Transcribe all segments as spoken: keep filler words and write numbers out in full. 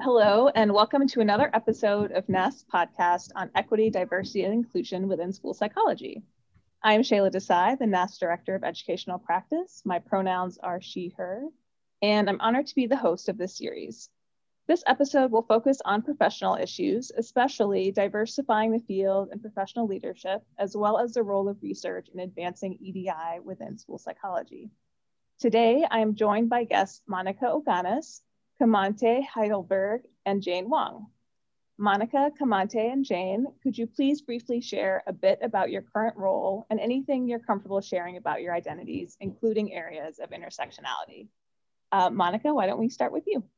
Hello, and welcome to another episode of N A S podcast on equity, diversity, and inclusion within school psychology. I am Shayla Desai, the N A S Director of Educational Practice. My pronouns are she, her, and I'm honored to be the host of this series. This episode will focus on professional issues, especially diversifying the field and professional leadership, as well as the role of research in advancing E D I within school psychology. Today, I am joined by guests Monica Oganes, Kamante Heidelberg, and Jane Wong. Monica, Kamante, and Jane, could you please briefly share a bit about your current role and anything you're comfortable sharing about your identities, including areas of intersectionality? Uh, Monica, why don't we start with you?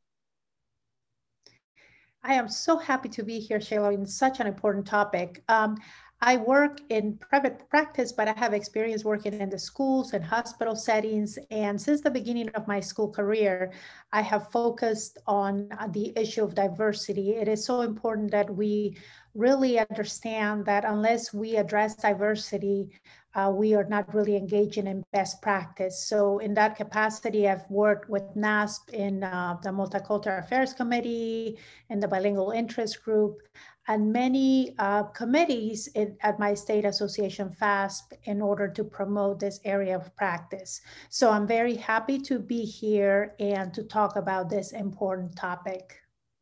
I am so happy to be here, Shayla, in such an important topic. Um, I work in private practice, but I have experience working in the schools and hospital settings. And since the beginning of my school career, I have focused on the issue of diversity. It is so important that we really understand that unless we address diversity, uh, we are not really engaging in best practice. So in that capacity, I've worked with N A S P in uh, the Multicultural Affairs Committee, in the Bilingual Interest Group, and many uh, committees in, at my state association, FASP, in order to promote this area of practice. So I'm very happy to be here and to talk about this important topic.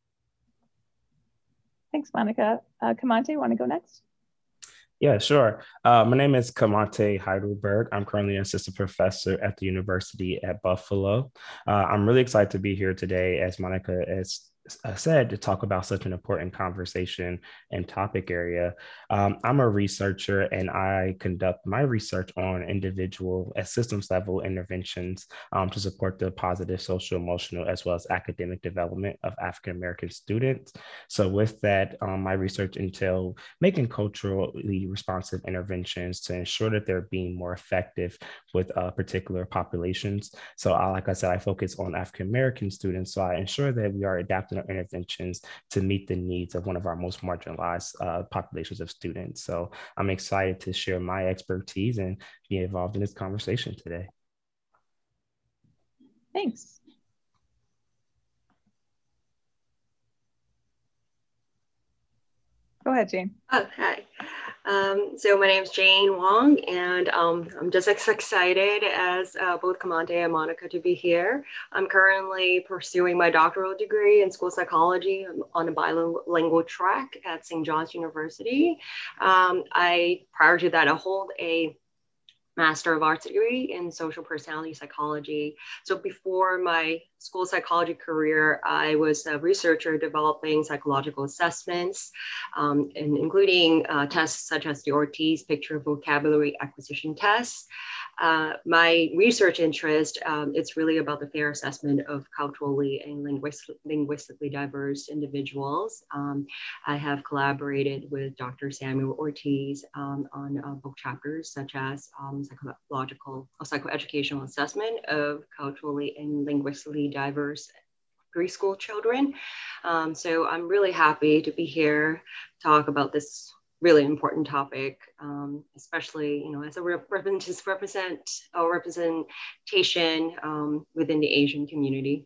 Thanks, Monica. Uh, Kamante, want to go next? Yeah, sure. Uh, my name is Kamante Heidelberg. I'm currently an assistant professor at the University at Buffalo. Uh, I'm really excited to be here today, as Monica has said, to talk about such an important conversation and topic area. Um, I'm a researcher and I conduct my research on individual at systems level interventions um, to support the positive social, emotional, as well as academic development of African-American students. So with that, um, my research entails making culturally responsive interventions to ensure that they're being more effective with uh, particular populations. So I, like I said, I focus on African-American students. So I ensure that we are adapting our interventions to meet the needs of one of our most marginalized uh, populations of students. So I'm excited to share my expertise and be involved in this conversation today. Thanks. Go ahead, Jane. Oh, hi. Um, so my name is Jane Wong, and um, I'm just as excited as uh, both Kamante and Monica to be here. I'm currently pursuing my doctoral degree in school psychology on a bilingual track at Saint John's University. Um, I, prior to that, I hold a Master of Arts degree in social personality psychology. So before my school psychology career, I was a researcher developing psychological assessments, um, and including uh, tests such as the Ortiz Picture Vocabulary Acquisition Test. Uh, my research interest, um, it's really about the fair assessment of culturally and linguist linguistically diverse individuals. Um, I have collaborated with Doctor Samuel Ortiz um, on uh, book chapters such as um, psychological or psychoeducational assessment of culturally and linguistically diverse preschool children. Um, so I'm really happy to be here to talk about this really important topic, um, especially, you know, as a rep represent or representation um, within the Asian community.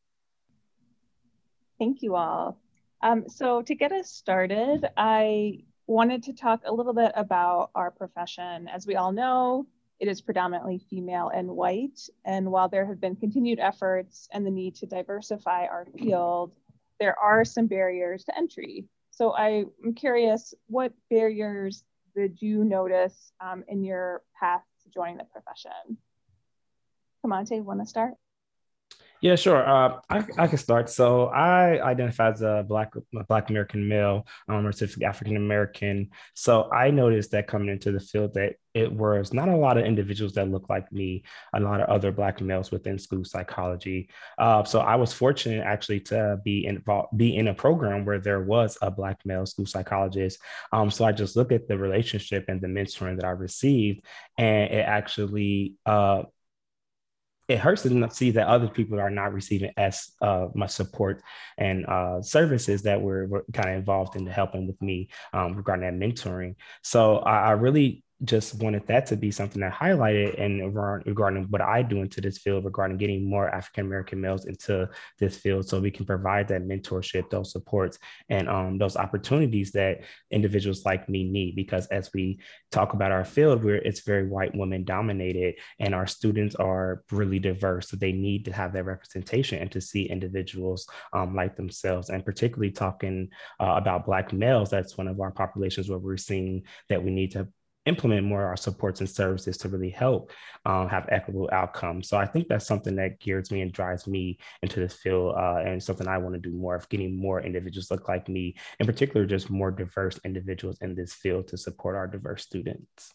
Thank you all. Um, so to get us started, I wanted to talk a little bit about our profession. As we all know, it is predominantly female and white. And while there have been continued efforts and the need to diversify our field, there are some barriers to entry. So I'm curious, what barriers did you notice um, in your path to joining the profession? Kamante, want to start? Yeah, sure. Uh, I, I can start. So I identify as a Black Black American male, um, or specifically African American. So I noticed that coming into the field that it was not a lot of individuals that look like me, a lot of other Black males within school psychology. Uh, so I was fortunate actually to be involved, be in a program where there was a Black male school psychologist. Um, so I just looked at the relationship and the mentoring that I received, and it actually uh, it hurts to see that other people are not receiving as uh, much support and uh, services that were, were kind of involved in helping with me um, regarding that mentoring. So I, I really just wanted that to be something that highlighted and regarding what I do into this field regarding getting more African-American males into this field so we can provide that mentorship, those supports, and um, those opportunities that individuals like me need. Because as we talk about our field, where it's very white women dominated and our students are really diverse, so they need to have that representation and to see individuals um, like themselves. And particularly talking uh, about Black males, that's one of our populations where we're seeing that we need to implement more of our supports and services to really help um, have equitable outcomes. So I think that's something that gears me and drives me into this field, uh, and something I want to do more of, getting more individuals look like me, in particular, just more diverse individuals in this field to support our diverse students.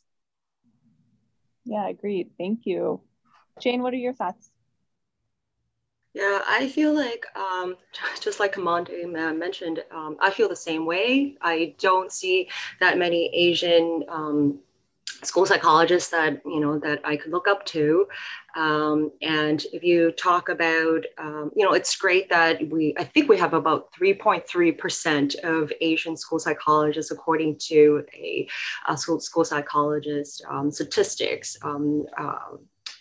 Yeah, agreed. Thank you. Jane, what are your thoughts? Yeah, I feel like, um, just like Kamante mentioned, um, I feel the same way. I don't see that many Asian um, school psychologists that, you know, that I could look up to. Um, and if you talk about, um, you know, it's great that we, I think we have about three point three percent of Asian school psychologists, according to a, a school, school psychologist um, statistics um, uh,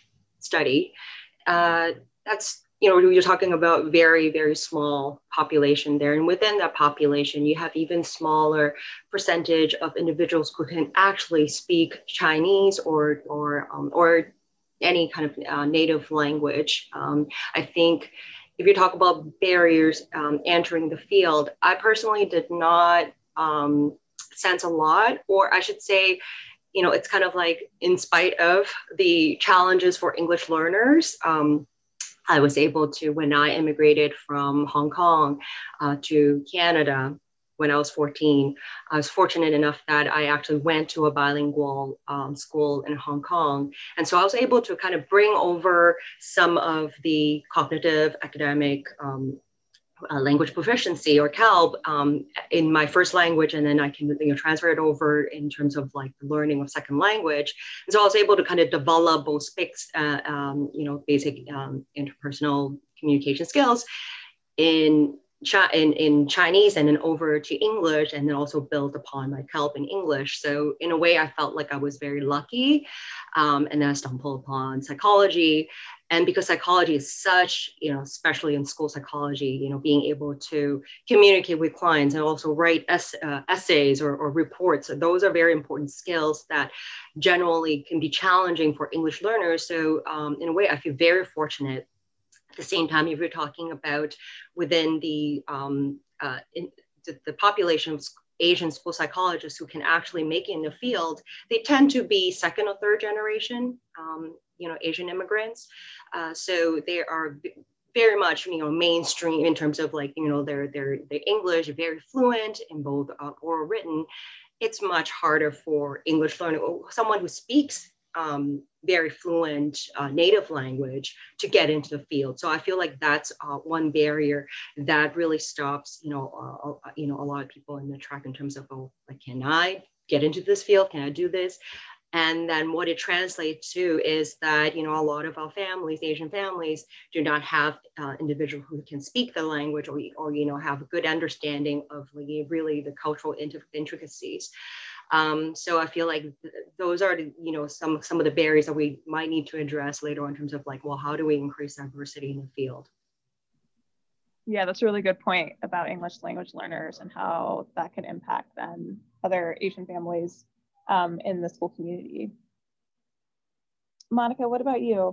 study. Uh, that's You know, you're talking about very, very small population there. And within that population, you have even smaller percentage of individuals who can actually speak Chinese or, or, um, or any kind of uh, native language. Um, I think if you talk about barriers um, entering the field, I personally did not um, sense a lot, or I should say, you know, it's kind of like in spite of the challenges for English learners, um, I was able to, when I immigrated from Hong Kong uh, to Canada when I was fourteen, I was fortunate enough that I actually went to a bilingual um, school in Hong Kong. And so I was able to kind of bring over some of the cognitive, academic, um, Uh, language proficiency or C A L B um, in my first language, and then I can you know, transfer it over in terms of like the learning of second language. And so I was able to kind of develop both uh, um, you know, basic um, interpersonal communication skills in, in in Chinese and then over to English, and then also build upon my C A L B in English. So in a way, I felt like I was very lucky. Um, and then I stumbled upon psychology. And because psychology is such, you know, especially in school psychology, you know, being able to communicate with clients and also write ess- uh, essays or, or reports, those are very important skills that generally can be challenging for English learners. So um, in a way, I feel very fortunate. At the same time, if you're talking about within the, um, uh, in, the, the population of Asian school psychologists who can actually make it in the field, they tend to be second or third generation, um, you know, Asian immigrants. Uh, so they are very much, you know, mainstream in terms of like, you know, their their their English, very fluent in both uh, oral written. It's much harder for English learner, someone who speaks um, very fluent uh, native language, to get into the field. So I feel like that's uh, one barrier that really stops, you know, uh, you know, a lot of people in the track in terms of, oh, like, can I get into this field? Can I do this? And then what it translates to is that, you know, a lot of our families, Asian families, do not have uh, individuals who can speak the language or, or, you know, have a good understanding of like, really the cultural intricacies. Um, so I feel like th- those are, the, you know, some, some of the barriers that we might need to address later on in terms of like, well, how do we increase diversity in the field? Yeah, that's a really good point about English language learners and how that can impact then other Asian families Um, in the school community. Monica, what about you?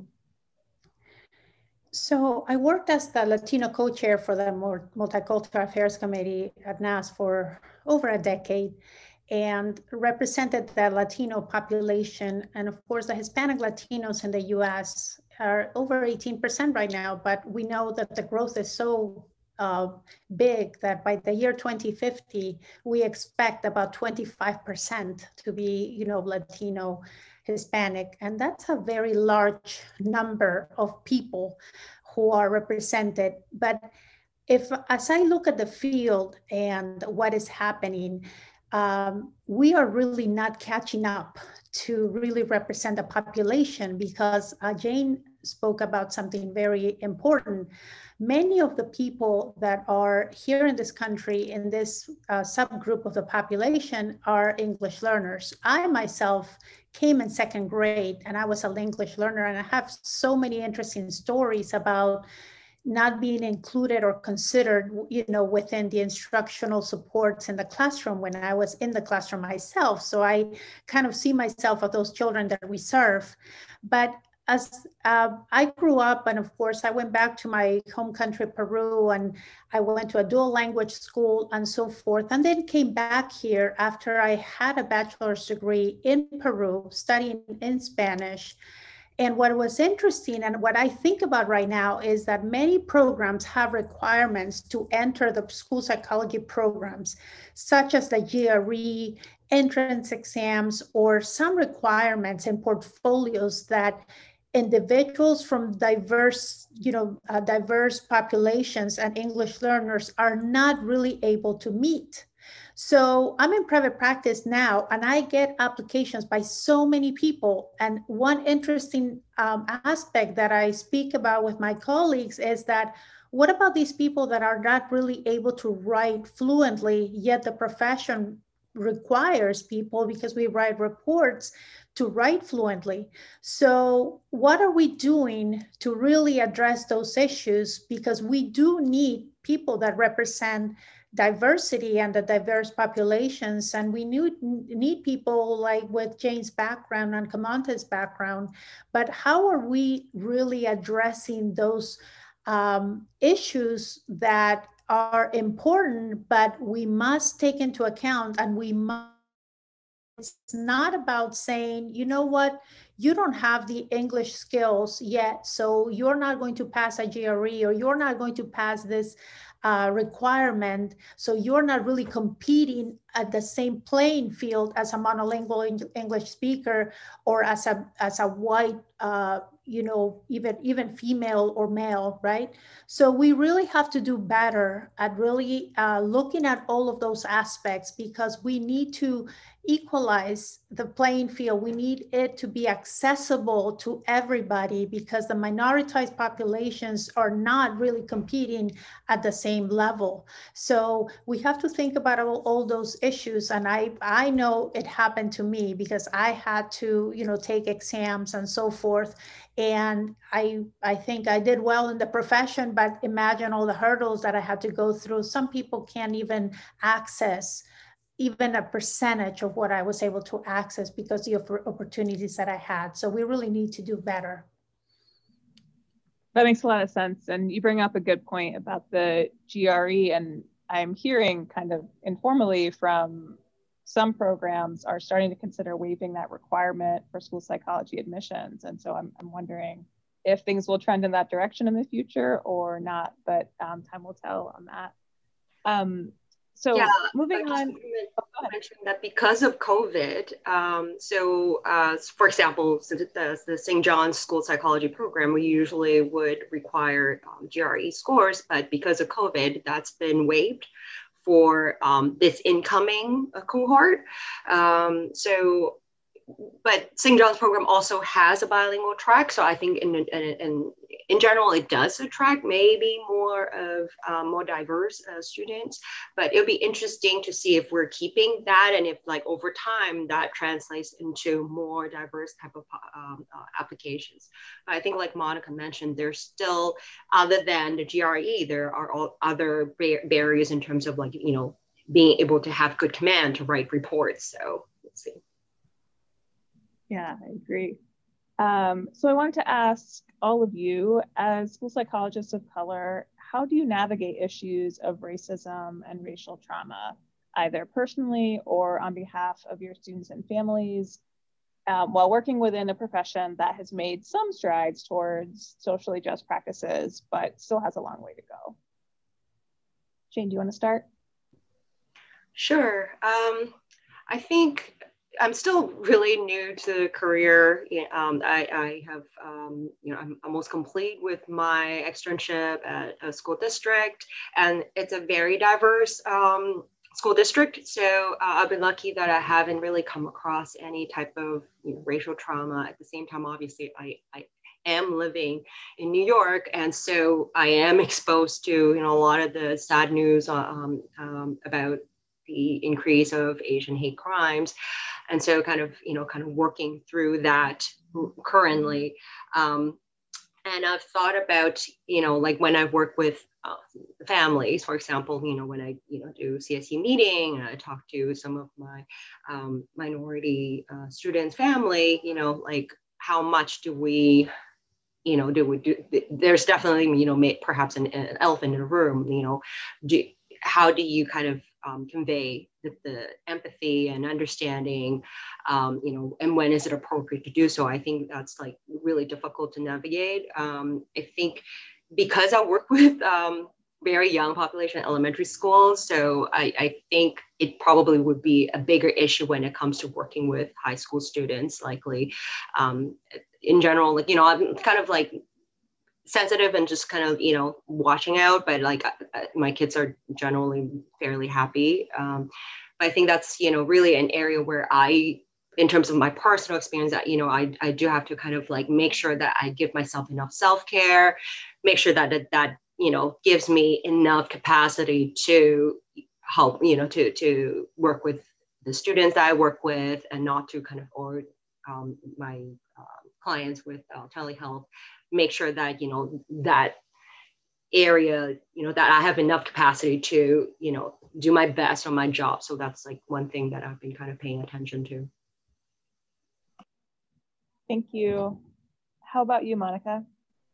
So I worked as the Latino co-chair for the Multicultural Affairs Committee at N A S for over a decade and represented the Latino population. And of course, the Hispanic Latinos in the U S are over eighteen percent right now, but we know that the growth is so Uh, big that by the year twenty fifty, we expect about twenty-five percent to be, you know, Latino, Hispanic. And that's a very large number of people who are represented. But if, as I look at the field and what is happening, um, we are really not catching up to really represent the population, because uh, Jane spoke about something very important, many of the people that are here in this country, in this uh, subgroup of the population, are English learners. I myself came in second grade and I was an English learner, and I have so many interesting stories about not being included or considered, you know, within the instructional supports in the classroom when I was in the classroom myself. So I kind of see myself as those children that we serve. But as uh, I grew up, and of course I went back to my home country, Peru, and I went to a dual language school and so forth, and then came back here after I had a bachelor's degree in Peru, studying in Spanish. And what was interesting, and what I think about right now, is that many programs have requirements to enter the school psychology programs, such as the G R E, entrance exams, or some requirements and portfolios that individuals from diverse, you know, uh, diverse populations and English learners are not really able to meet. So I'm in private practice now, and I get applications by so many people. And one interesting um, aspect that I speak about with my colleagues is that, what about these people that are not really able to write fluently, yet the profession requires people, because we write reports, to write fluently? So what are we doing to really address those issues? Because we do need people that represent diversity and the diverse populations, and we need, need people like with Jane's background and Kamante's background. But how are we really addressing those um, issues that are important, but we must take into account, and we must, it's not about saying, you know what, you don't have the English skills yet, so you're not going to pass a G R E, or you're not going to pass this uh, requirement, so you're not really competing at the same playing field as a monolingual English speaker, or as a as a white, uh, you know, even even female or male, right? So we really have to do better at really uh, looking at all of those aspects, because we need to equalize the playing field. We need it to be accessible to everybody, because the minoritized populations are not really competing at the same level. So we have to think about all, all those issues. And I, I know it happened to me, because I had to, you know, take exams and so forth. And I, I think I did well in the profession, but imagine all the hurdles that I had to go through. Some people can't even access even a percentage of what I was able to access because of the opportunities that I had. So we really need to do better. That makes a lot of sense. And you bring up a good point about the G R E, and I'm hearing kind of informally from some programs are starting to consider waiving that requirement for school psychology admissions. And so I'm, I'm wondering if things will trend in that direction in the future or not, but um, time will tell on that. Um, So yeah, moving I on. Oh, mention that because of COVID, um, so uh, for example, since the, the Saint John's School Psychology program, we usually would require um, G R E scores, but because of COVID, that's been waived for um, this incoming uh, cohort. Um, so, but Saint John's program also has a bilingual track. So I think in, in, in, in general, it does attract maybe more of um, more diverse uh, students, but it'll be interesting to see if we're keeping that, and if like over time that translates into more diverse type of um, uh, applications. I think like Monica mentioned, there's still, other than the G R E, there are all other bar- barriers in terms of like, you know, being able to have good command to write reports. So let's see. Yeah, I agree. Um, so I wanted to ask all of you, as school psychologists of color, how do you navigate issues of racism and racial trauma, either personally or on behalf of your students and families, um, while working within a profession that has made some strides towards socially just practices, but still has a long way to go? Jane, do you want to start? Sure. Um, I think I'm still really new to the career. Um, I, I have, um, you know, I'm almost complete with my externship at a school district, and it's a very diverse um, school district. So uh, I've been lucky that I haven't really come across any type of, you know, racial trauma. At the same time, obviously, I, I am living in New York. And so I am exposed to, you know, a lot of the sad news um, um, about the increase of Asian hate crimes. And so kind of, you know, kind of working through that currently. Um, and I've thought about, you know, like when I work with uh, families, for example, you know, when I, you know, do C S E meeting and I talk to some of my um, minority uh, students' family, you know, like how much do we, you know, do we do, there's definitely, you know, may, perhaps an, an elephant in the room, you know, do, how do you kind of um, convey the, the empathy and understanding, um, you know, and when is it appropriate to do so? I think that's like really difficult to navigate. Um, I think because I work with um, very young population elementary schools, so I, I think it probably would be a bigger issue when it comes to working with high school students, likely. Um, in general, like, you know, I'm kind of like sensitive and just kind of, you know, watching out, but like uh, my kids are generally fairly happy. Um, but I think that's, you know, really an area where I, in terms of my personal experience, that, you know, I, I do have to kind of like make sure that I give myself enough self-care, make sure that, that, that, you know, gives me enough capacity to help, you know, to, to work with the students that I work with and not to kind of, or um, my uh, clients with uh, telehealth, make sure that, you know, that area, you know, that I have enough capacity to, you know, do my best on my job. So that's like one thing that I've been kind of paying attention to. Thank you. How about you, Monica?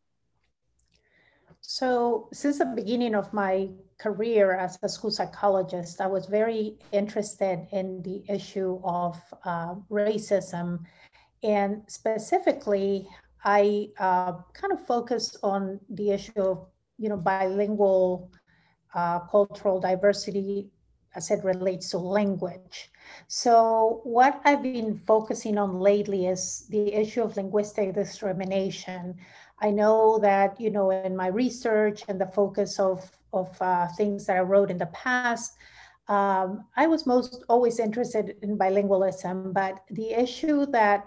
So since the beginning of my career as a school psychologist, I was very interested in the issue of uh, racism. And specifically, I uh, kind of focused on the issue of, you know, bilingual uh, cultural diversity as it relates to language. So what I've been focusing on lately is the issue of linguistic discrimination. I know that, you know, in my research and the focus of, of uh, things that I wrote in the past, um, I was most always interested in bilingualism, but the issue that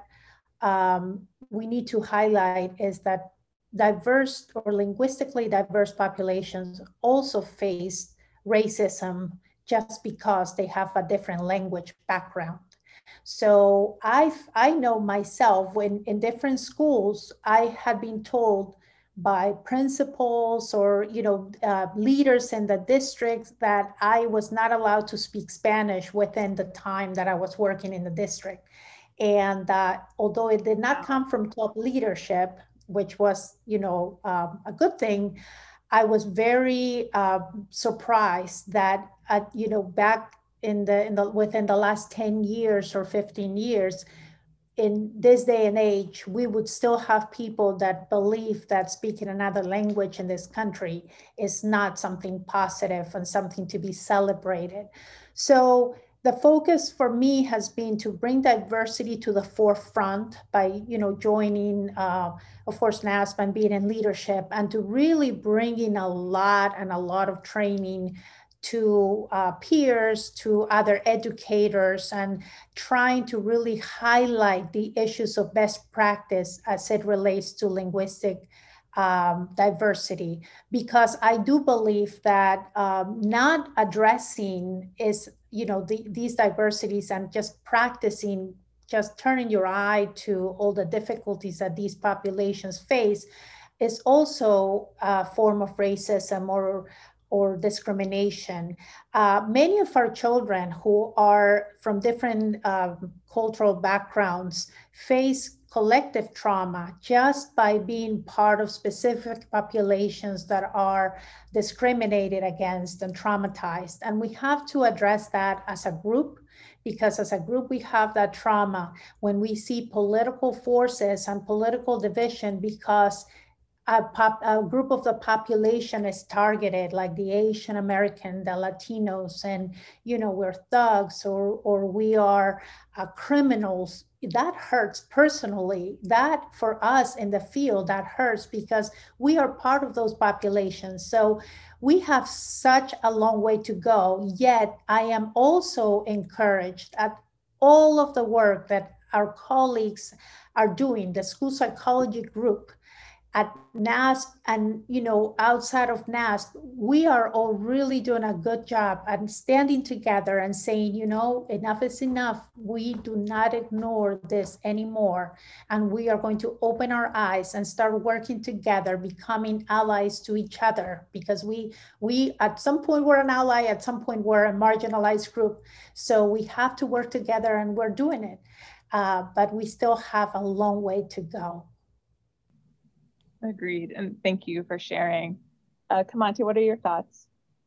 um, we need to highlight is that diverse or linguistically diverse populations also face racism just because they have a different language background. So I I know myself when in different schools, I had been told by principals or, you know, uh, leaders in the district that I was not allowed to speak Spanish within the time that I was working in the district. And uh, although it did not come from top leadership, which was, you know, um, a good thing, I was very uh, surprised that, uh, you know, back in the, in the, within the last ten years or fifteen years, in this day and age, we would still have people that believe that speaking another language in this country is not something positive and something to be celebrated. So the focus for me has been to bring diversity to the forefront by, you know, joining, uh, of course, NASP and being in leadership, and to really bring in a lot and a lot of training to uh, peers, to other educators, and trying to really highlight the issues of best practice as it relates to linguistic um, diversity. Because I do believe that um, not addressing is, you know, the, these diversities and just practicing, just turning your eye to all the difficulties that these populations face is also a form of racism or or discrimination. Uh, many of our children who are from different uh, cultural backgrounds face collective trauma just by being part of specific populations that are discriminated against and traumatized. And we have to address that as a group, because as a group we have that trauma when we see political forces and political division because A, pop, a group of the population is targeted, like the Asian American, the Latinos, and, you know, we're thugs or, or we are uh, criminals. That hurts personally. That for us in the field, that hurts because we are part of those populations. So we have such a long way to go, yet I am also encouraged at all of the work that our colleagues are doing, the school psychology group at NASP and, you know, outside of NASP, we are all really doing a good job at standing together and saying, you know, enough is enough. We do not ignore this anymore. And we are going to open our eyes and start working together, becoming allies to each other, because we, we at some point we're an ally, at some point we're a marginalized group. So we have to work together, and we're doing it. Uh, but we still have a long way to go. Agreed. And thank you for sharing. Uh, Kamonte, what are your thoughts?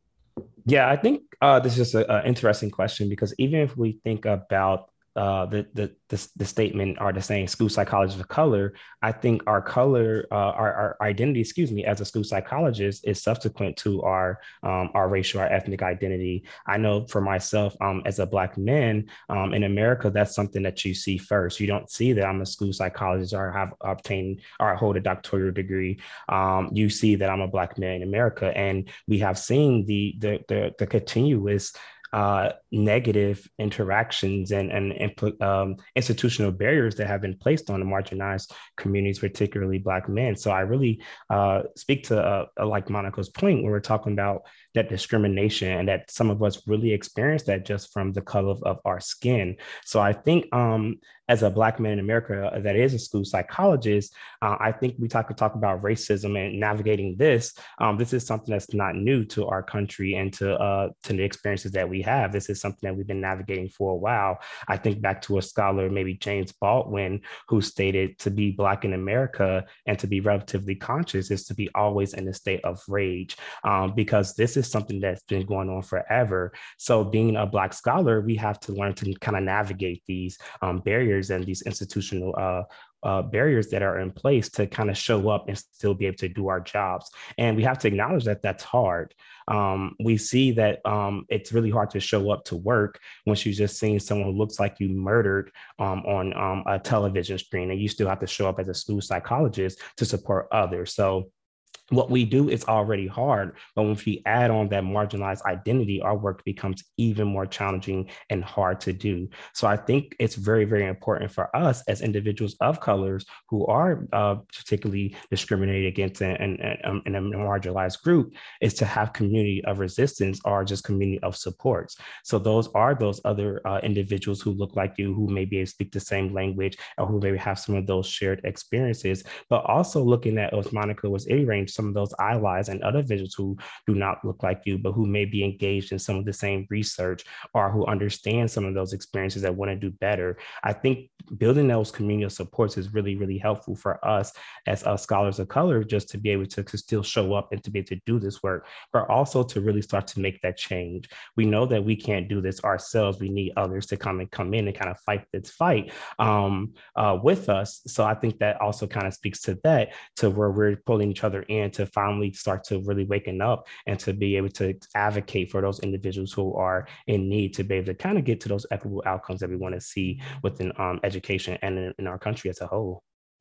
Yeah, I think uh, this is an interesting question, because even if we think about uh, the, the the the statement or the saying school psychologist of color, I think our color, uh, our, our identity, excuse me, as a school psychologist is subsequent to our um, our racial, our ethnic identity. I know for myself, um, as a Black man um, in America, that's something that you see first. You don't see that I'm a school psychologist or have obtained or hold a doctoral degree. Um, you see that I'm a Black man in America, and we have seen the the the, the continuous Uh, negative interactions and, and um, institutional barriers that have been placed on the marginalized communities, particularly Black men. So I really uh, speak to uh, like Monica's point when we're talking about that discrimination, and that some of us really experience that just from the color of, of our skin. So I think um, as a Black man in America that is a school psychologist, uh, I think we talk talk about racism and navigating this. Um, this is something that's not new to our country and to uh, to the experiences that we have. This is something that we've been navigating for a while. I think back to a scholar, maybe James Baldwin, who stated to be Black in America and to be relatively conscious is to be always in a state of rage, um, because this is something that's been going on forever. So being a Black scholar, we have to learn to kind of navigate these um, barriers and these institutional uh, Uh, barriers that are in place to kind of show up and still be able to do our jobs. And we have to acknowledge that that's hard. Um, we see that um, it's really hard to show up to work once you're just seeing someone who looks like you murdered um, on um, a television screen, and you still have to show up as a school psychologist to support others. So what we do is already hard, but if we add on that marginalized identity, our work becomes even more challenging and hard to do. So I think it's very, very important for us as individuals of colors who are uh, particularly discriminated against in, in, in a marginalized group is to have community of resistance or just community of supports. So those are those other uh, individuals who look like you, who maybe speak the same language, or who maybe have some of those shared experiences, but also looking at, as Monica was iterating, some of those allies and other individuals who do not look like you, but who may be engaged in some of the same research or who understand some of those experiences that want to do better. I think building those community supports is really, really helpful for us as uh, scholars of color, just to be able to, to still show up and to be able to do this work, but also to really start to make that change. We know that we can't do this ourselves. We need others to come and come in and kind of fight this fight um, uh, with us. So I think that also kind of speaks to that, to where we're pulling each other in to finally start to really waking up and to be able to advocate for those individuals who are in need, to be able to kind of get to those equitable outcomes that we want to see within um, education and in, in our country as a whole.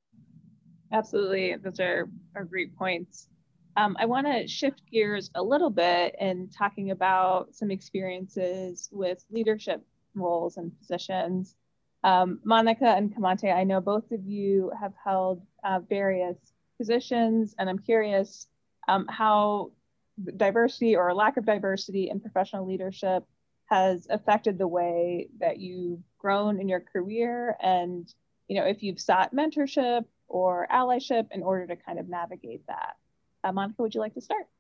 Absolutely. Those are, are great points. Um, I want to shift gears a little bit in talking about some experiences with leadership roles and positions. Um, Monica and Kamonte, I know both of you have held uh, various positions, and I'm curious um, how diversity or lack of diversity in professional leadership has affected the way that you've grown in your career, and you know, if you've sought mentorship or allyship in order to kind of navigate that. Uh, Monica, would you like to start?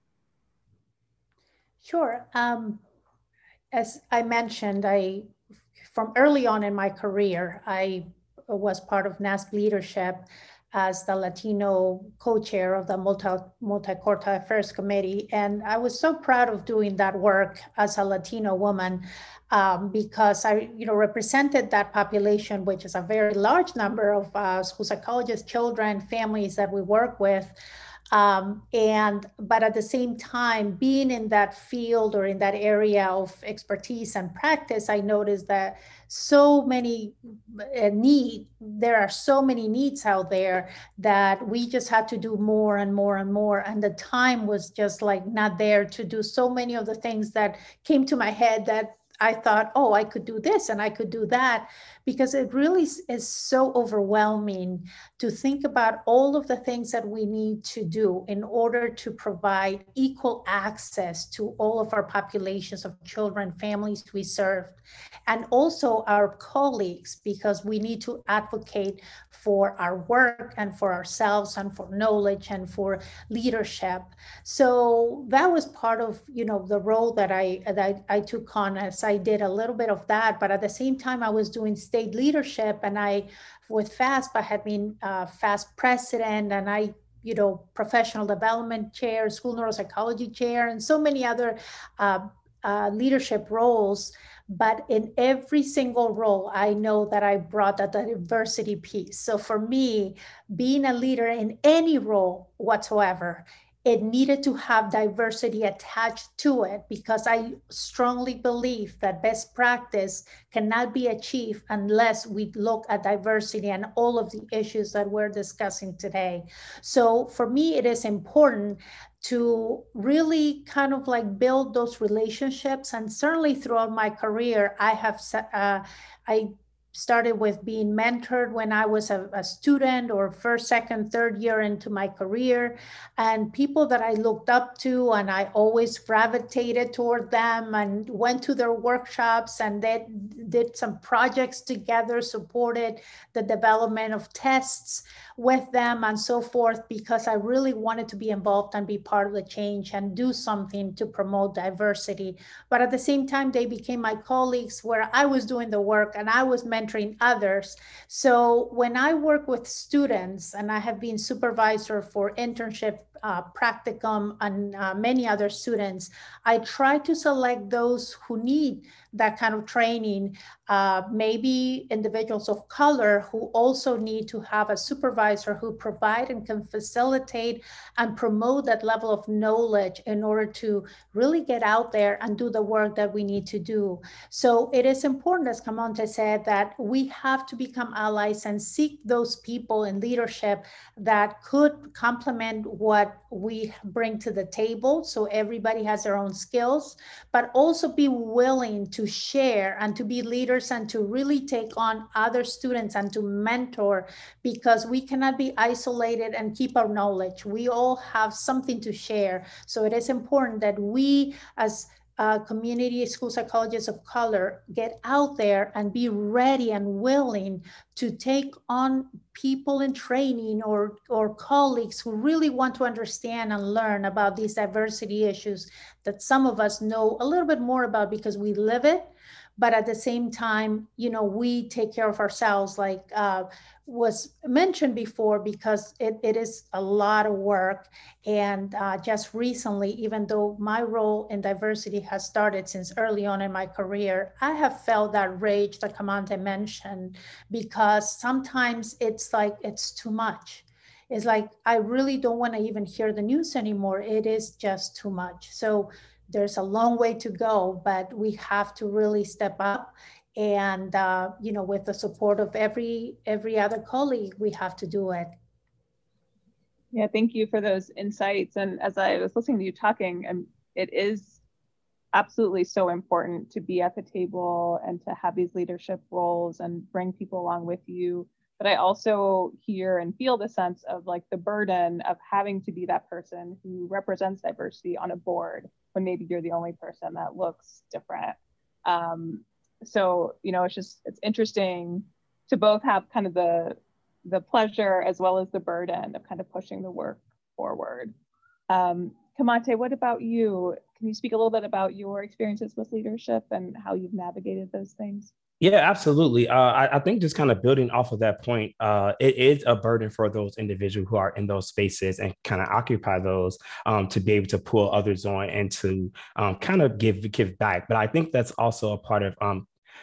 Sure. Um, as I mentioned, I from early on in my career, I was part of NASP leadership as the Latino co-chair of the multi, Multi-Court Affairs Committee. And I was so proud of doing that work as a Latino woman um, because I you know, represented that population, which is a very large number of uh, school psychologists, children, families that we work with. Um, and, but at the same time, being in that field or in that area of expertise and practice, I noticed that so many uh, need, there are so many needs out there that we just had to do more and more and more. And the time was just like not there to do so many of the things that came to my head that I thought, oh, I could do this and I could do that, because it really is so overwhelming to think about all of the things that we need to do in order to provide equal access to all of our populations of children, families we serve, and also our colleagues, because we need to advocate for our work and for ourselves and for knowledge and for leadership. So that was part of, you know, the role that I, that I, I took on, as I did a little bit of that, but at the same time I was doing state leadership, and I, with FASP, I had been uh, FASP president, and I, you know, professional development chair, school neuropsychology chair, and so many other uh, uh, leadership roles. But in every single role, I know that I brought that diversity piece. So for me, being a leader in any role whatsoever, it needed to have diversity attached to it, because I strongly believe that best practice cannot be achieved unless we look at diversity and all of the issues that we're discussing today. So for me, it is important to really kind of like build those relationships. And certainly throughout my career, I have, uh, I started with being mentored when I was a, a student, or first, second, third year into my career, and people that I looked up to, and I always gravitated toward them and went to their workshops, and they did some projects together, supported the development of tests with them and so forth, because I really wanted to be involved and be part of the change and do something to promote diversity. But at the same time, they became my colleagues, where I was doing the work and I was mentoring others. So when I work with students, and I have been supervisor for internship, uh, practicum, and uh, many other students, I try to select those who need that kind of training, uh, maybe individuals of color who also need to have a supervisor who provide and can facilitate and promote that level of knowledge in order to really get out there and do the work that we need to do. So it is important, as Camonte said, that we have to become allies and seek those people in leadership that could complement what we bring to the table, so everybody has their own skills, but also be willing to share and to be leaders and to really take on other students and to mentor, because we cannot be isolated and keep our knowledge. We all have something to share. So it is important that we, as Uh, community school psychologists of color, get out there and be ready and willing to take on people in training, or, or colleagues who really want to understand and learn about these diversity issues that some of us know a little bit more about because we live it. But at the same time, you know, we take care of ourselves, like uh, was mentioned before, because it, it is a lot of work. And uh, just recently, even though my role in diversity has started since early on in my career, I have felt that rage that Camonte mentioned, because sometimes it's like, it's too much. It's like, I really don't want to even hear the news anymore. It is just too much. So there's a long way to go, but we have to really step up, and uh, you know, with the support of every every other colleague, we have to do it. Yeah, thank you for those insights. And as I was listening to you talking, and it is absolutely so important to be at the table and to have these leadership roles and bring people along with you. But I also hear and feel the sense of like the burden of having to be that person who represents diversity on a board when maybe you're the only person that looks different. Um, so, you know, it's just, it's interesting to both have kind of the, the pleasure as well as the burden of kind of pushing the work forward. Um, Camonte, what about you? Can you speak a little bit about your experiences with leadership and how you've navigated those things? Yeah, absolutely. Uh, I, I think just kind of building off of that point, uh, it is a burden for those individuals who are in those spaces and kind of occupy those um, to be able to pull others on and to um, kind of give give back. But I think that's also a part of um,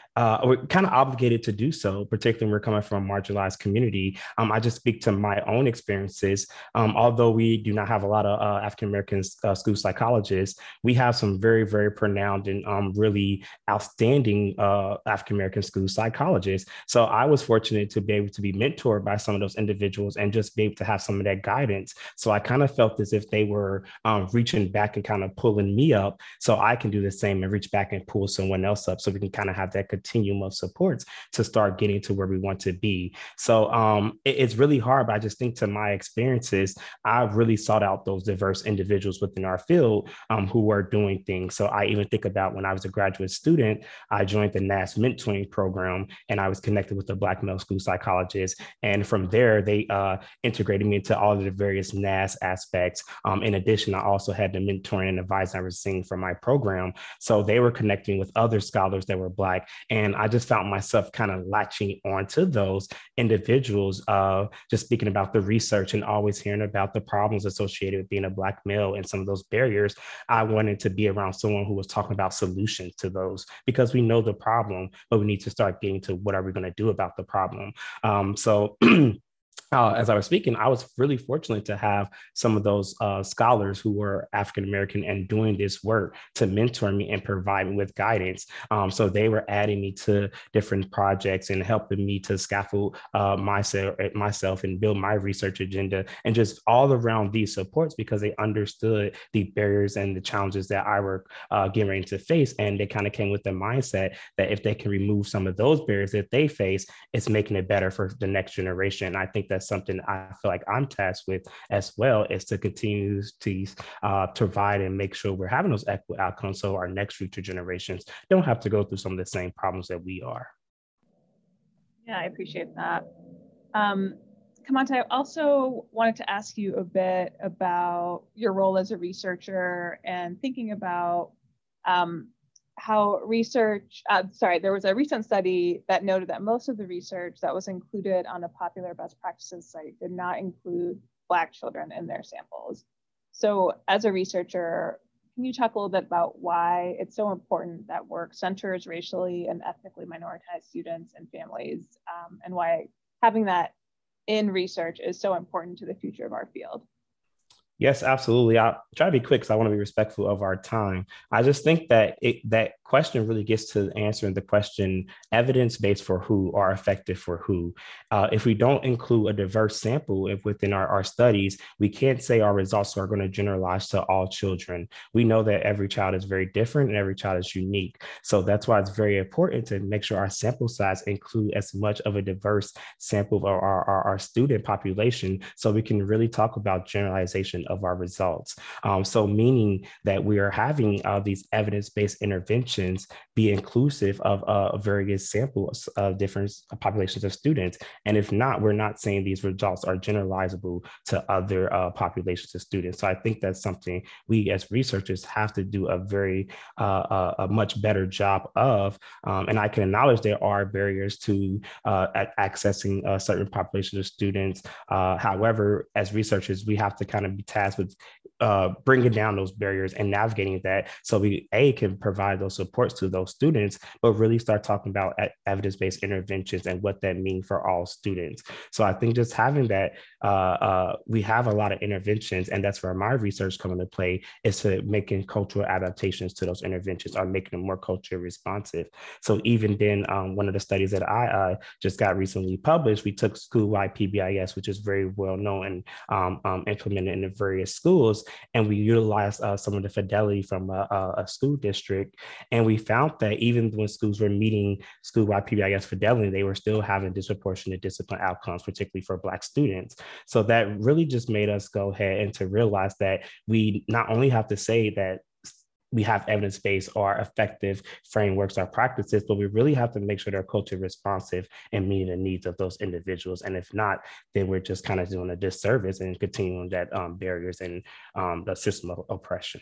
uh, we're kind of obligated to do so, particularly when we're coming from a marginalized community. Um, I just speak to my own experiences. Um, although we do not have a lot of uh, African-American uh, school psychologists, we have some very, very pronounced and um, really outstanding uh, African-American school psychologists. So I was fortunate to be able to be mentored by some of those individuals and just be able to have some of that guidance. So I kind of felt as if they were um, reaching back and kind of pulling me up so I can do the same and reach back and pull someone else up so we can kind of have that continuum of supports to start getting to where we want to be. So um, it, it's really hard, but I just think to my experiences, I've really sought out those diverse individuals within our field um, who are doing things. So I even think about when I was a graduate student, I joined the N A S mentoring program and I was connected with a Black male school psychologist. And from there, they uh, integrated me into all of the various N A S aspects. Um, in addition, I also had the mentoring and advising I was seeing from my program. So they were connecting with other scholars that were Black. And I just found myself kind of latching onto those individuals, uh, just speaking about the research and always hearing about the problems associated with being a Black male and some of those barriers. I wanted to be around someone who was talking about solutions to those because we know the problem, but we need to start getting to what are we going to do about the problem. Um, so Uh, as I was speaking, I was really fortunate to have some of those uh, scholars who were African-American and doing this work to mentor me and provide me with guidance. Um, so they were adding me to different projects and helping me to scaffold uh, myself, myself and build my research agenda and just all around these supports because they understood the barriers and the challenges that I were uh, getting ready to face. And they kind of came with the mindset that if they can remove some of those barriers that they face, it's making it better for the next generation. I think that's something I feel like I'm tasked with as well, is to continue to uh, provide and make sure we're having those equitable outcomes so our next future generations don't have to go through some of the same problems that we are. Yeah, I appreciate that. Um, Kamante, I also wanted to ask you a bit about your role as a researcher and thinking about um, how research, uh, sorry, there was a recent study that noted that most of the research that was included on a popular best practices site did not include Black children in their samples. So as a researcher, can you talk a little bit about why it's so important that work centers racially and ethnically minoritized students and families, um, and why having that in research is so important to the future of our field? Yes, absolutely. I'll try to be quick because I want to be respectful of our time. I just think that it, that question really gets to answering the question, evidence-based for who or effective for who. Uh, if we don't include a diverse sample if within our, our studies, we can't say our results are going to generalize to all children. We know that every child is very different and every child is unique. So that's why it's very important to make sure our sample size include as much of a diverse sample of our, our, our student population so we can really talk about generalization of our results. Um, so meaning that we are having uh, these evidence-based interventions be inclusive of uh, various samples of different populations of students. And if not, we're not saying these results are generalizable to other uh, populations of students. So I think that's something we as researchers have to do a very, uh, a, a much better job of. Um, and I can acknowledge there are barriers to uh, accessing uh, certain populations of students. Uh, however, as researchers, we have to kind of be tasked with uh, bringing down those barriers and navigating that so we, A, can provide those supports to those students, but really start talking about evidence-based interventions and what that means for all students. So I think just having that, uh, uh, we have a lot of interventions, and that's where my research comes into play, is to making cultural adaptations to those interventions or making them more culturally responsive. So even then, um, one of the studies that I uh, just got recently published, we took school-wide P B I S, which is very well known and um, um, implemented in the various schools, and we utilized uh, some of the fidelity from a, a school district. And we found that even when schools were meeting school-wide P B I S fidelity, they were still having disproportionate discipline outcomes, particularly for Black students. So that really just made us go ahead and to realize that we not only have to say that we have evidence-based or effective frameworks or practices, but we really have to make sure they're culturally responsive and meeting the needs of those individuals. And if not, then we're just kind of doing a disservice and continuing that um, barriers and um, the system of oppression.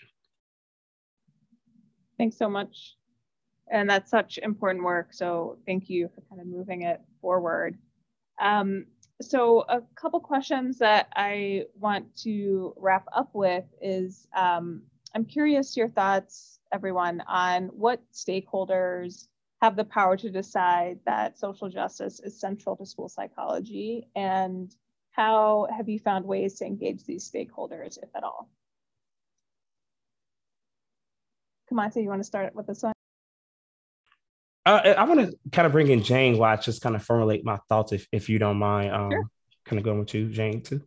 Thanks so much. And that's such important work. So thank you for kind of moving it forward. Um, so a couple questions that I want to wrap up with is, um, I'm curious your thoughts, everyone, on what stakeholders have the power to decide that social justice is central to school psychology? And how have you found ways to engage these stakeholders, if at all? Kamonte, you want to start with this one? Uh, I want to kind of bring in Jane while I just kind of formulate my thoughts, if, if you don't mind. Um, sure. Kind of going with you, Jane, too.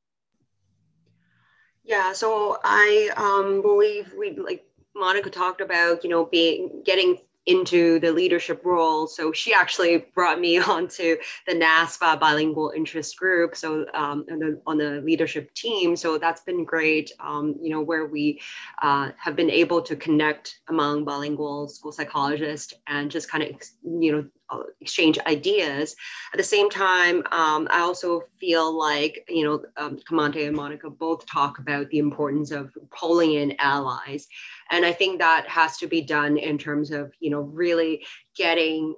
Yeah, so I um, believe we, like Monica talked about, you know, being getting into the leadership role. So she actually brought me onto the NASPA bilingual interest group. So um, on, the, on the leadership team. So that's been great, um, you know, where we uh, have been able to connect among bilingual school psychologists and just kind of, you know, exchange ideas. At the same time, um, I also feel like, you know, um, Kamonte and Monica both talk about the importance of pulling in allies. And I think that has to be done in terms of, you know, really getting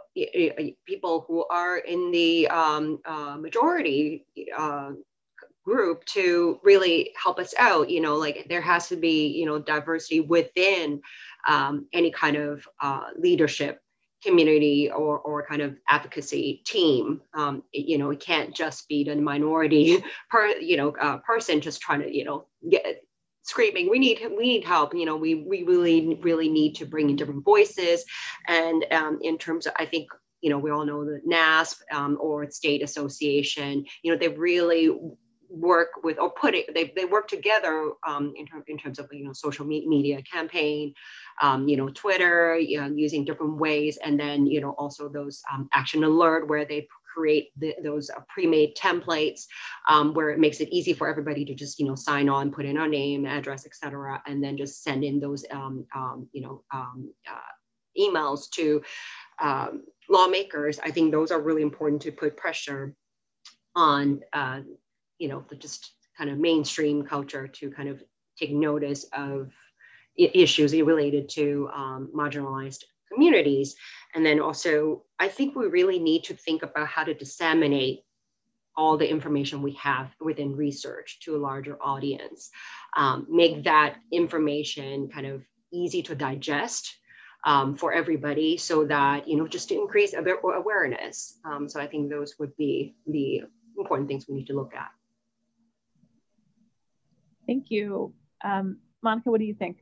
people who are in the um, uh, majority uh, group to really help us out. You know, like there has to be, you know, diversity within um, any kind of uh, leadership community or, or kind of advocacy team. Um, you know, it can't just be the minority per, you know, uh, person just trying to, you know, get screaming, we need, we need help. You know, we, we really, really need to bring in different voices. And um, in terms of, I think, you know, we all know the NASP um, or state association, you know, they really work with, or put it, they, they work together um, in, ter- in terms of, you know, social me- media campaign, um, you know, Twitter, you know, using different ways. And then, you know, also those um, action alert where they create the, those uh, pre-made templates um, where it makes it easy for everybody to just, you know, sign on, put in our name, address, et cetera, and then just send in those, um, um, you know, um, uh, emails to um, lawmakers. I think those are really important to put pressure on, uh, you know, the just kind of mainstream culture to kind of take notice of I- issues related to um, marginalized communities. And then also, I think we really need to think about how to disseminate all the information we have within research to a larger audience, um, make that information kind of easy to digest um, for everybody so that, you know, just to increase awareness. Um, so I think those would be the important things we need to look at. Thank you. Um, Monica, what do you think?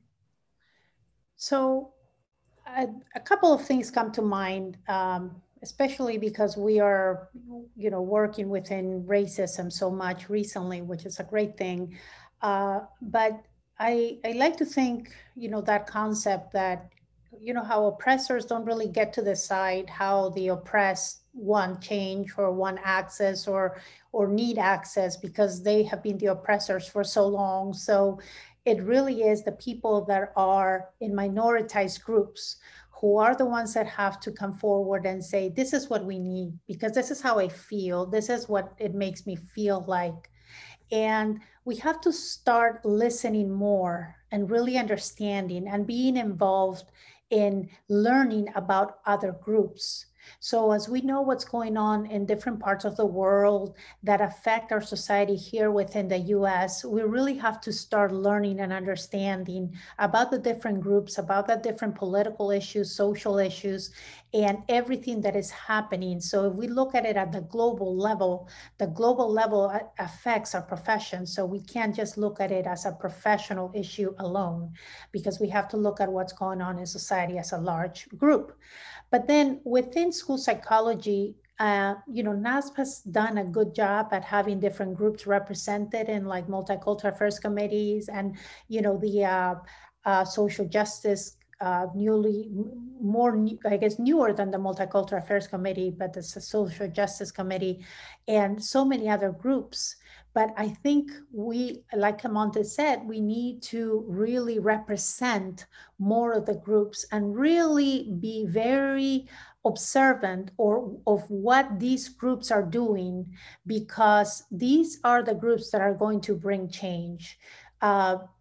So a, a couple of things come to mind, um, especially because we are, you know, working within racism so much recently, which is a great thing. Uh, but I, I like to think, you know, that concept that, you know, how oppressors don't really get to decide how the oppressed want change or want access or or need access because they have been the oppressors for so long. So it really is the people that are in minoritized groups who are the ones that have to come forward and say, this is what we need, because this is how I feel. This is what it makes me feel like. And we have to start listening more and really understanding and being involved in learning about other groups. So as we know what's going on in different parts of the world that affect our society here within the U S, we really have to start learning and understanding about the different groups, about the different political issues, social issues, and everything that is happening. So if we look at it at the global level, the global level affects our profession. So we can't just look at it as a professional issue alone, because we have to look at what's going on in society as a large group. But then within school psychology, uh, you know, NASP has done a good job at having different groups represented in like multicultural affairs committees and, you know, the uh, uh, social justice Uh, newly, more, I guess, newer than the Multicultural Affairs Committee, but the Social Justice Committee, and so many other groups. But I think we, like Kamonte said, we need to really represent more of the groups and really be very observant or of what these groups are doing, because these are the groups that are going to bring change. Uh,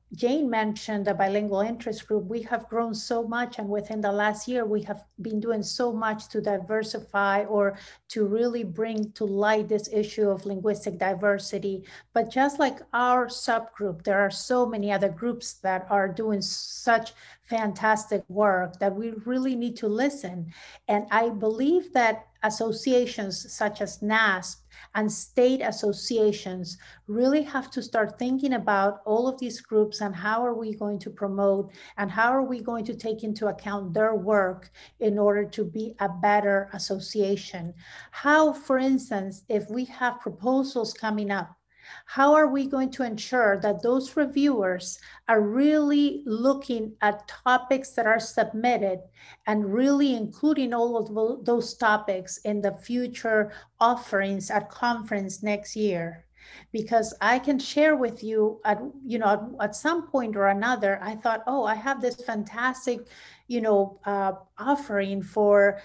Jane mentioned the bilingual interest group. We have grown so much, and within the last year, we have been doing so much to diversify or to really bring to light this issue of linguistic diversity. But just like our subgroup, there are so many other groups that are doing such fantastic work that we really need to listen. And I believe that associations such as NASP and state associations really have to start thinking about all of these groups and how are we going to promote and how are we going to take into account their work in order to be a better association. How, for instance, if we have proposals coming up, how are we going to ensure that those reviewers are really looking at topics that are submitted and really including all of those topics in the future offerings at conference next year? Because I can share with you at, you know, at some point or another, I thought, oh, I have this fantastic, you know, uh, offering for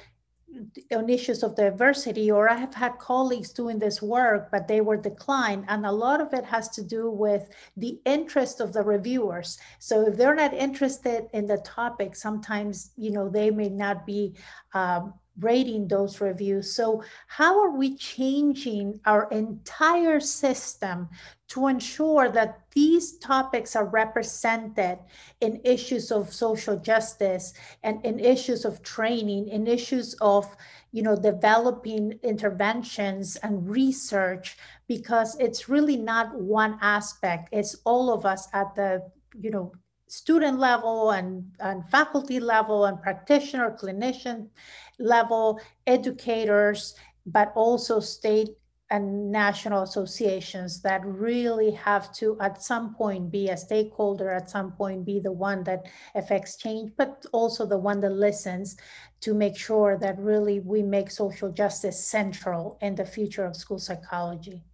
on issues of diversity, or I have had colleagues doing this work, but they were declined. And a lot of it has to do with the interest of the reviewers. So if they're not interested in the topic, sometimes, you know, they may not be um, rating those reviews. So how are we changing our entire system to ensure that these topics are represented in issues of social justice and in issues of training, in issues of, you know, developing interventions and research, because it's really not one aspect. It's all of us at the, you know, student level and, and faculty level and practitioner, clinician level, educators, but also state and national associations that really have to, at some point, be a stakeholder, at some point, be the one that affects change, but also the one that listens to make sure that really we make social justice central in the future of school psychology.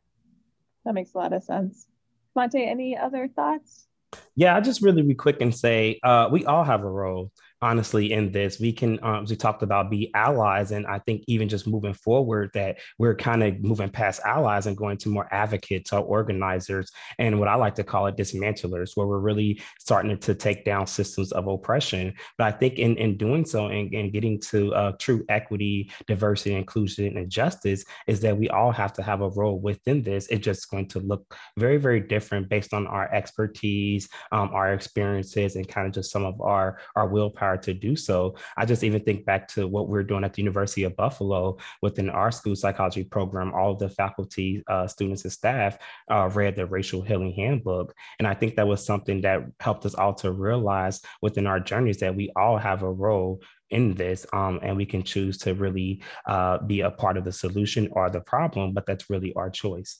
That makes a lot of sense. Monte, any other thoughts? Yeah, I'll just really be quick and say uh, we all have a role, honestly, in this. We can, um, as we talked about, be allies. And I think even just moving forward, that we're kind of moving past allies and going to more advocates or organizers, and what I like to call it dismantlers, where we're really starting to take down systems of oppression. But I think in, in doing so and, and getting to uh, true equity, diversity, inclusion, and justice is that we all have to have a role within this. It's just going to look very, very different based on our expertise, um, our experiences, and kind of just some of our, our willpower to do so. I just even think back to what we're doing at the University of Buffalo within our school psychology program. All of the faculty, uh, students, and staff uh, read the Racial Healing Handbook. And I think that was something that helped us all to realize within our journeys that we all have a role in this, um, and we can choose to really uh, be a part of the solution or the problem, but that's really our choice.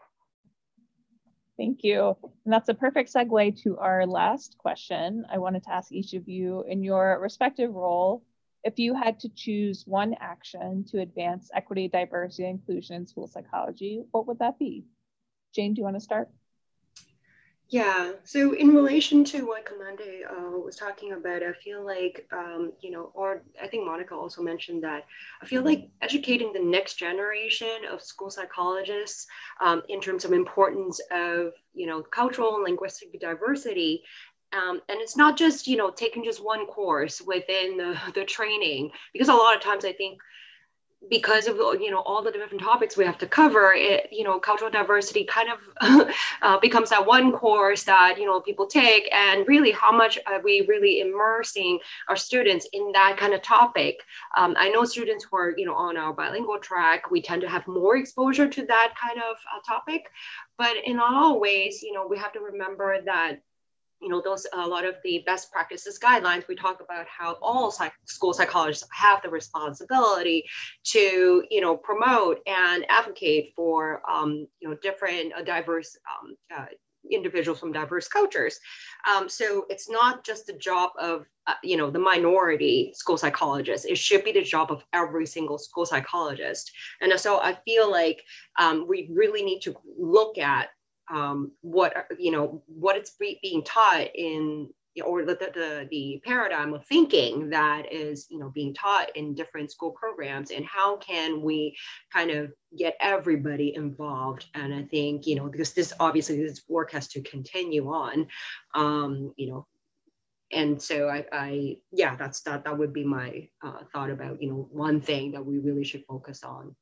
Thank you. And that's a perfect segue to our last question. I wanted to ask each of you, in your respective role, if you had to choose one action to advance equity, diversity, and inclusion in school psychology, what would that be? Jane, do you want to start? Yeah, so in relation to what Kamande uh, was talking about, I feel like, um, you know, or I think Monica also mentioned that, I feel like educating the next generation of school psychologists um, in terms of importance of, you know, cultural and linguistic diversity. Um, and it's not just, you know, taking just one course within the, the training, because a lot of times I think because of, you know, all the different topics we have to cover, it, you know, cultural diversity kind of uh, becomes that one course that, you know, people take, and really how much are we really immersing our students in that kind of topic. Um, I know students who are, you know, on our bilingual track, we tend to have more exposure to that kind of uh, topic, but in all ways, you know, we have to remember that, you know, those, a lot of the best practices guidelines, we talk about how all psych school psychologists have the responsibility to, you know, promote and advocate for, um, you know, different uh, diverse um, uh, individuals from diverse cultures. Um, so it's not just the job of, uh, you know, the minority school psychologists. It should be the job of every single school psychologist. And so I feel like um, we really need to look at Um, what, you know, what it's being taught in or the, the, the paradigm of thinking that is, you know, being taught in different school programs, and how can we kind of get everybody involved. And I think, you know, because this obviously this work has to continue on, um, you know, and so I, I, yeah, that's that. That would be my uh, thought about, you know, one thing that we really should focus on.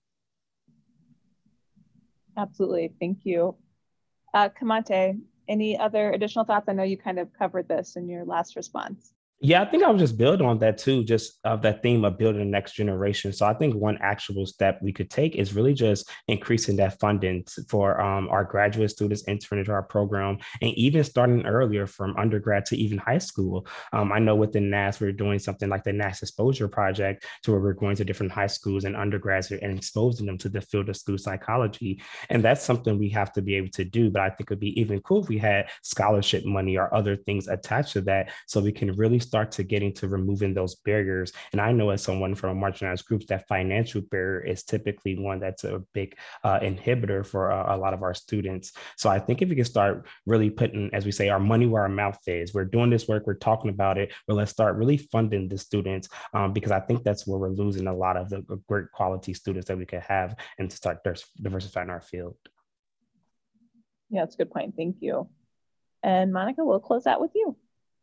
Absolutely, thank you. Uh, Kamante, any other additional thoughts? I know you kind of covered this in your last response. Yeah, I think I would just build on that too, just of that theme of building the next generation. So I think one actual step we could take is really just increasing that funding for um, our graduate students entering into our program, and even starting earlier from undergrad to even high school. Um, I know within N A S, we're doing something like the N A S Exposure Project, to where we're going to different high schools and undergrads and exposing them to the field of school psychology. And that's something we have to be able to do. But I think it'd be even cool if we had scholarship money or other things attached to that, so we can really start to getting to removing those barriers. And I know as someone from a marginalized groups, that financial barrier is typically one that's a big uh, inhibitor for uh, a lot of our students. So I think if we can start really putting, as we say, our money where our mouth is, we're doing this work, we're talking about it, but let's start really funding the students, um, because I think that's where we're losing a lot of the great quality students that we could have, and to start diversifying our field. Yeah, that's a good point. Thank you. And Monica, we'll close out with you.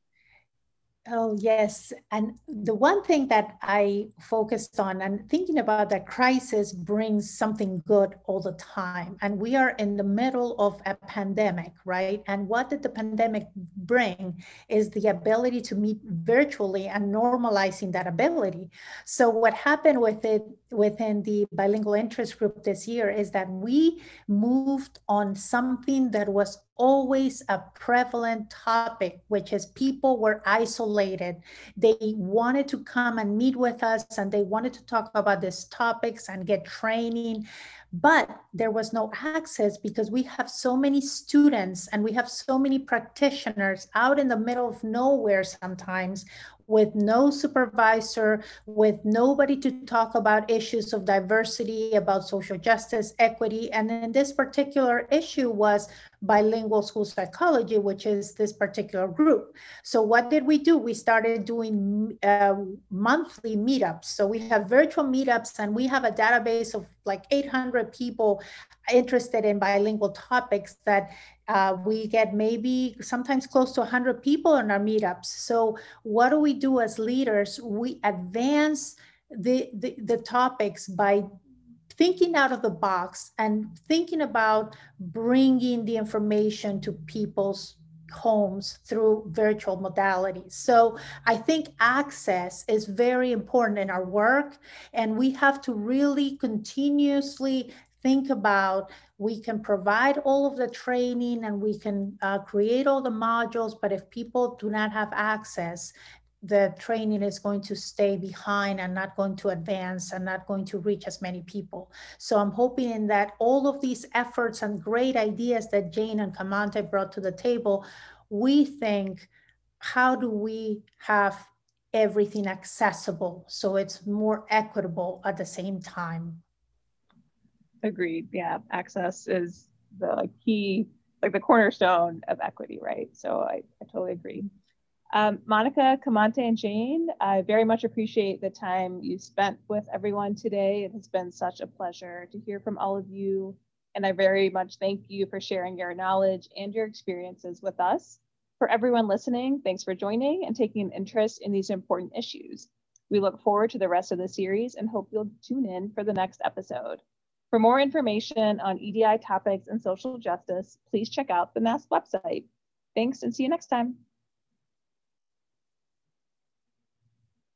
Oh, yes. And the one thing that I focused on, and thinking about that crisis brings something good all the time. And we are in the middle of a pandemic, right? And what did the pandemic bring is the ability to meet virtually and normalizing that ability. So what happened with it within the bilingual interest group this year is that we moved on something that was always a prevalent topic, which is people were isolated. They wanted to come and meet with us, and they wanted to talk about these topics and get training, but there was no access because we have so many students and we have so many practitioners out in the middle of nowhere sometimes, with no supervisor, with nobody to talk about issues of diversity, about social justice, equity. And then this particular issue was bilingual school psychology, which is this particular group. So what did we do? We started doing uh, monthly meetups. So we have virtual meetups, and we have a database of like eight hundred people interested in bilingual topics that uh, we get maybe sometimes close to one hundred people in our meetups. So what do we do as leaders? We advance the, the, the topics by thinking out of the box and thinking about bringing the information to people's homes through virtual modalities. So I think access is very important in our work, and we have to really continuously think about, we can provide all of the training and we can uh, create all the modules, but if people do not have access, the training is going to stay behind and not going to advance and not going to reach as many people. So I'm hoping that all of these efforts and great ideas that Jane and Kamante brought to the table, we think, how do we have everything accessible so it's more equitable at the same time? Agreed. Yeah, access is the like, key, like the cornerstone of equity, right? So I, I totally agree. Um, Monica, Kamante, and Jane, I very much appreciate the time you spent with everyone today. It has been such a pleasure to hear from all of you. And I very much thank you for sharing your knowledge and your experiences with us. For everyone listening, thanks for joining and taking an interest in these important issues. We look forward to the rest of the series and hope you'll tune in for the next episode. For more information on E D I topics and social justice, please check out the N A S website. Thanks, and see you next time.